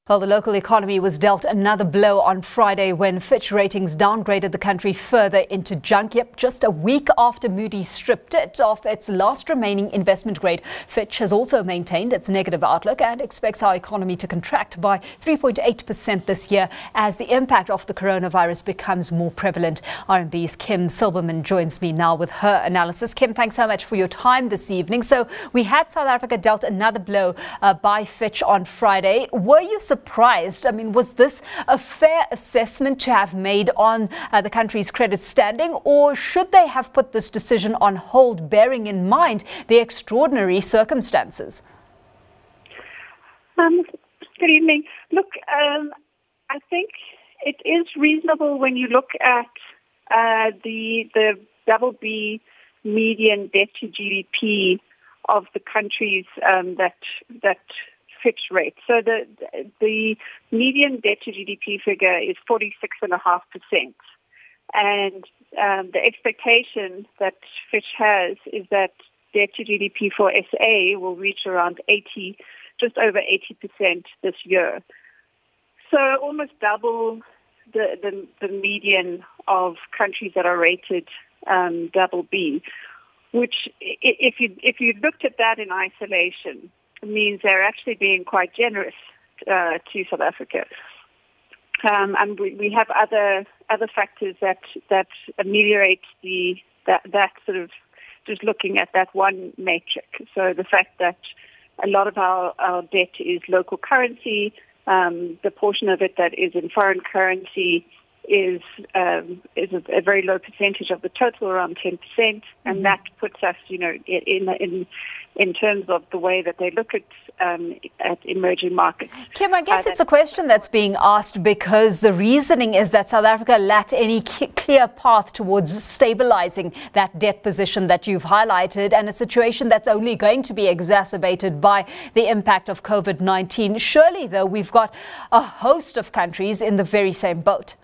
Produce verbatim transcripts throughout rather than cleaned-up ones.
Well, the local economy was dealt another blow on Friday when Fitch Ratings downgraded the country further into junk. Yep, just a week after Moody's stripped it of its last remaining investment grade. Fitch has also maintained its negative outlook and expects our economy to contract by three point eight percent this year as the impact of the coronavirus becomes more prevalent. R M B's Kim Silberman joins me now with her analysis. Kim, thanks so much for your time this evening. So we had South Africa dealt another blow uh, by Fitch on Friday. Were you surprised? I mean, was this a fair assessment to have made on uh, the country's credit standing, or should they have put this decision on hold, bearing in mind the extraordinary circumstances? Um, good evening. Look, um, I think it is reasonable when you look at uh, the the double B median debt to G D P of the countries um, that that. Fitch rate. So the the median debt to G D P figure is forty-six point five percent. And um, the expectation that Fitch has is that debt to G D P for S A will reach around eighty, just over eighty percent this year. So almost double the, the, the median of countries that are rated um, double B, which if you, if you looked at that in isolation, means they're actually being quite generous uh, to South Africa. Um, and we, we have other other factors that that ameliorate the that, that sort of just looking at that one metric. So the fact that a lot of our, our debt is local currency, um, the portion of it that is in foreign currency is um, is a, a very low percentage of the total, around ten percent, and mm-hmm. that puts us, you know, in in in terms of the way that they look at um, at emerging markets. Kim, I guess uh, it's a question that's being asked because the reasoning is that South Africa lacked any clear path towards stabilizing that debt position that you've highlighted, and a situation that's only going to be exacerbated by the impact of COVID nineteen. Surely, though, we've got a host of countries in the very same boat.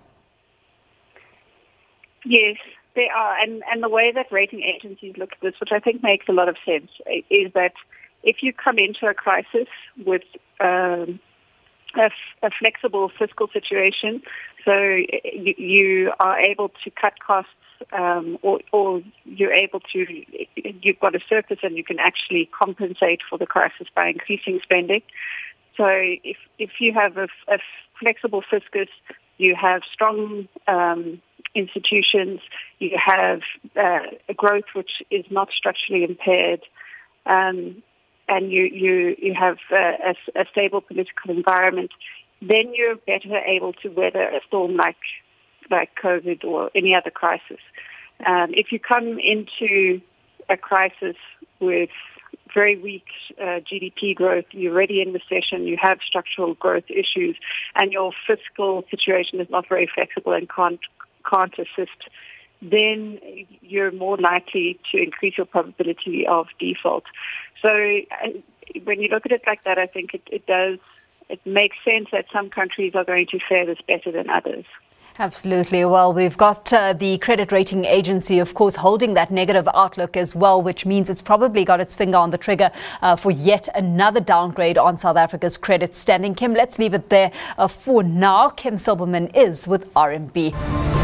Yes, they are. And, and the way that rating agencies look at this, which I think makes a lot of sense, is that if you come into a crisis with um, a, a flexible fiscal situation, so you, you are able to cut costs um, or, or you're able to, you've got a surplus and you can actually compensate for the crisis by increasing spending. So if, if you have a, a flexible fiscus, you have strong um institutions, you have uh, a growth which is not structurally impaired, um, and you, you, you have uh, a, a stable political environment, then you're better able to weather a storm like like COVID or any other crisis. Um, if you come into a crisis with very weak uh, G D P growth, you're already in recession, you have structural growth issues, and your fiscal situation is not very flexible and can't can't assist, then you're more likely to increase your probability of default. So uh, when you look at it like that, I think it, it does, it makes sense that some countries are going to fare this better than others. Absolutely. Well, we've got uh, the credit rating agency, of course, holding that negative outlook as well, which means it's probably got its finger on the trigger uh, for yet another downgrade on South Africa's credit standing. Kim, let's leave it there uh, for now. Kim Silberman is with R M B.